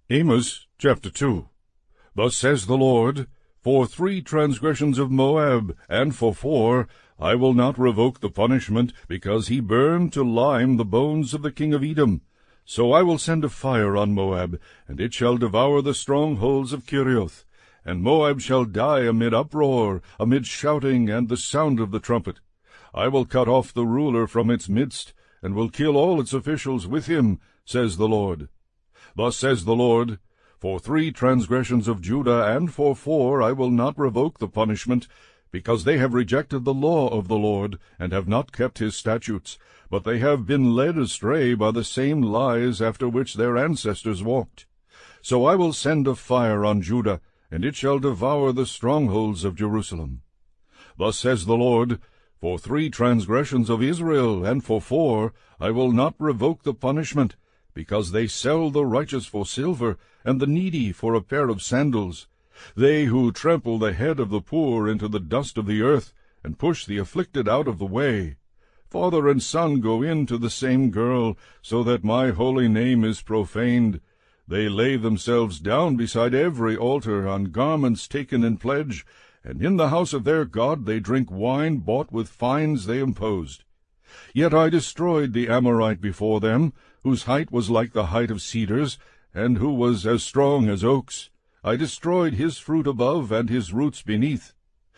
Amos chapter 2. Thus says the Lord, For 3 transgressions of Moab, and for 4, I will not revoke the punishment, because he burned to lime the bones of the king of Edom. So I will send a fire on Moab, and it shall devour the strongholds of Kerioth. And Moab shall die amid uproar, amid shouting and the sound of the trumpet. I will cut off the ruler from its midst, and will kill all its officials with him, says the Lord. Thus says the Lord, For 3 transgressions of Judah, and for 4, I will not revoke the punishment, because they have rejected the law of the Lord, and have not kept his statutes, but they have been led astray by the same lies after which their ancestors walked. So I will send a fire on Judah, and it shall devour the strongholds of Jerusalem. Thus says the Lord, For 3 transgressions of Israel, and for 4, I will not revoke the punishment, because they sell the righteous for silver, and the needy for a pair of sandals. They who trample the head of the poor into the dust of the earth, and push the afflicted out of the way. Father and son go in to the same girl, so that my holy name is profaned. They lay themselves down beside every altar on garments taken in pledge, and in the house of their God they drink wine bought with fines they imposed. Yet I destroyed the Amorite before them, whose height was like the height of cedars, and who was as strong as oaks. I destroyed his fruit above, and his roots beneath.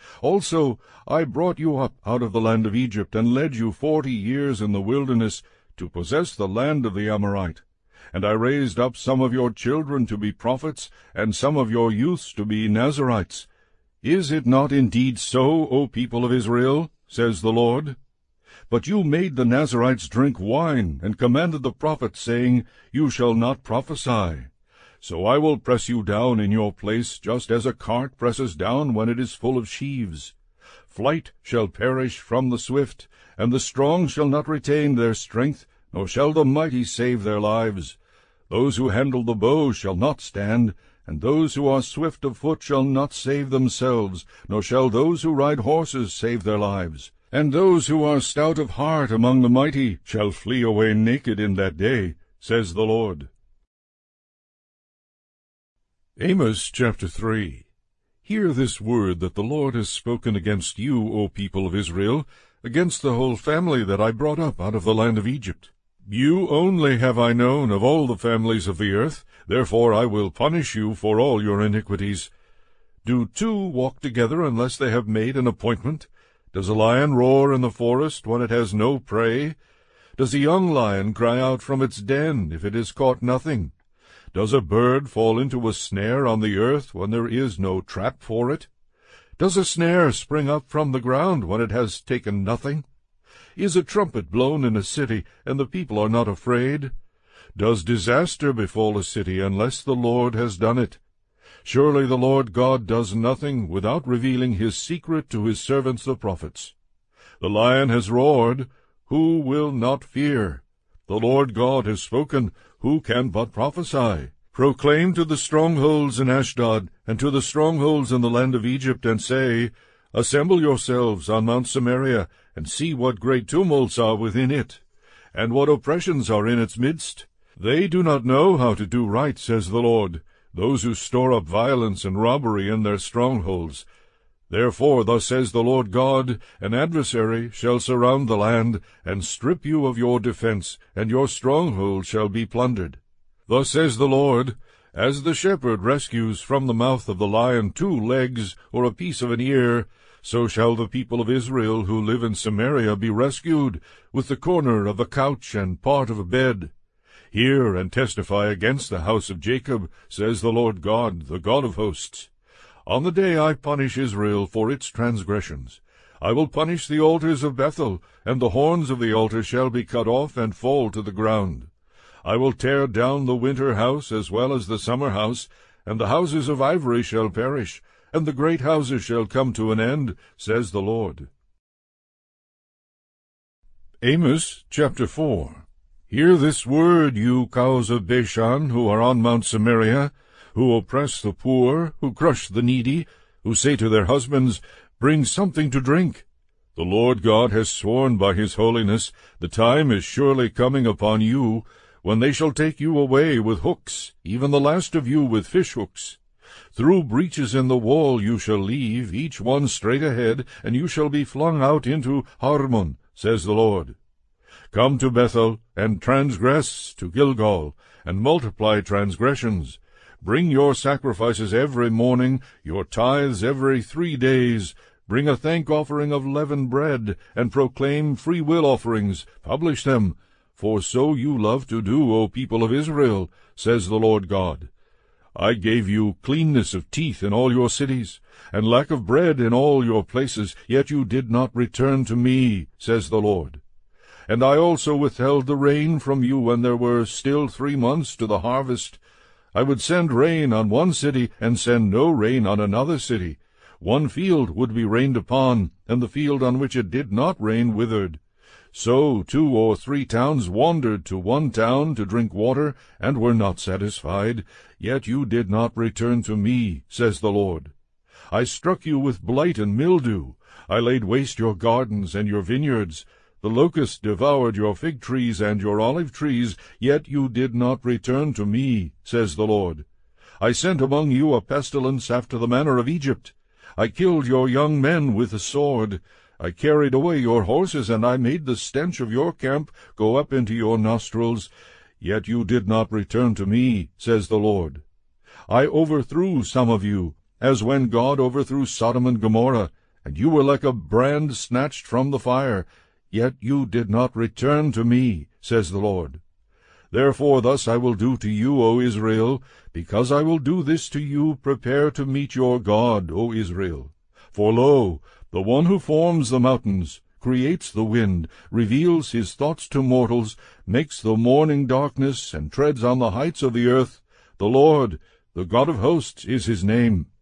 Also I brought you up out of the land of Egypt, and led you 40 years in the wilderness, to possess the land of the Amorite. And I raised up some of your children to be prophets, and some of your youths to be Nazirites. Is it not indeed so, O people of Israel? Says the Lord. But you made the Nazirites drink wine, and commanded the prophets, saying, You shall not prophesy. So I will press you down in your place, just as a cart presses down when it is full of sheaves. Flight shall perish from the swift, and the strong shall not retain their strength, nor shall the mighty save their lives. Those who handle the bow shall not stand, and those who are swift of foot shall not save themselves, nor shall those who ride horses save their lives. And those who are stout of heart among the mighty shall flee away naked in that day, says the Lord. Amos chapter 3. Hear this word that the Lord has spoken against you, O people of Israel, against the whole family that I brought up out of the land of Egypt. You only have I known of all the families of the earth, therefore I will punish you for all your iniquities. Do 2 walk together unless they have made an appointment? Does a lion roar in the forest when it has no prey? Does a young lion cry out from its den if it has caught nothing? Does a bird fall into a snare on the earth when there is no trap for it? Does a snare spring up from the ground when it has taken nothing? Is a trumpet blown in a city, and the people are not afraid? Does disaster befall a city unless the Lord has done it? Surely the Lord God does nothing without revealing his secret to his servants the prophets. The lion has roared, who will not fear? The Lord God has spoken, who can but prophesy? Proclaim to the strongholds in Ashdod, and to the strongholds in the land of Egypt, and say, Assemble yourselves on Mount Samaria, and see what great tumults are within it, and what oppressions are in its midst. They do not know how to do right, says the Lord, those who store up violence and robbery in their strongholds. Therefore, thus says the Lord God, an adversary shall surround the land, and strip you of your defense, and your stronghold shall be plundered. Thus says the Lord, as the shepherd rescues from the mouth of the lion 2 legs, or a piece of an ear, so shall the people of Israel who live in Samaria be rescued, with the corner of a couch and part of a bed. Hear and testify against the house of Jacob, says the Lord God, the God of hosts. On the day I punish Israel for its transgressions, I will punish the altars of Bethel, and the horns of the altar shall be cut off and fall to the ground. I will tear down the winter house as well as the summer house, and the houses of ivory shall perish, and the great houses shall come to an end, says the Lord. Amos chapter 4. Hear this word, you cows of Bashan, who are on Mount Samaria, who oppress the poor, who crush the needy, who say to their husbands, Bring something to drink. The Lord God has sworn by his holiness, the time is surely coming upon you, when they shall take you away with hooks, even the last of you with fish-hooks. Through breaches in the wall you shall leave, each one straight ahead, and you shall be flung out into Harmon, says the Lord. Come to Bethel, and transgress to Gilgal, and multiply transgressions. Bring your sacrifices every morning, your tithes every 3 days. Bring a thank offering of leavened bread, and proclaim free-will offerings. Publish them. For so you love to do, O people of Israel, says the Lord God. I gave you cleanness of teeth in all your cities, and lack of bread in all your places, yet you did not return to me, says the Lord. And I also withheld the rain from you when there were still 3 months to the harvest. I would send rain on one city, and send no rain on another city. One field would be rained upon, and the field on which it did not rain withered. So 2 or 3 towns wandered to one town to drink water, and were not satisfied. Yet you did not return to me, says the Lord. I struck you with blight and mildew. I laid waste your gardens and your vineyards. The locust devoured your fig trees and your olive trees, yet you did not return to me, says the Lord. I sent among you a pestilence after the manner of Egypt. I killed your young men with the sword. I carried away your horses, and I made the stench of your camp go up into your nostrils. Yet you did not return to me, says the Lord. I overthrew some of you, as when God overthrew Sodom and Gomorrah, and you were like a brand snatched from the fire. Yet you did not return to me, says the Lord. Therefore thus I will do to you, O Israel. Because I will do this to you, prepare to meet your God, O Israel. For lo, the one who forms the mountains, creates the wind, reveals his thoughts to mortals, makes the morning darkness, and treads on the heights of the earth. The Lord, the God of hosts, is his name.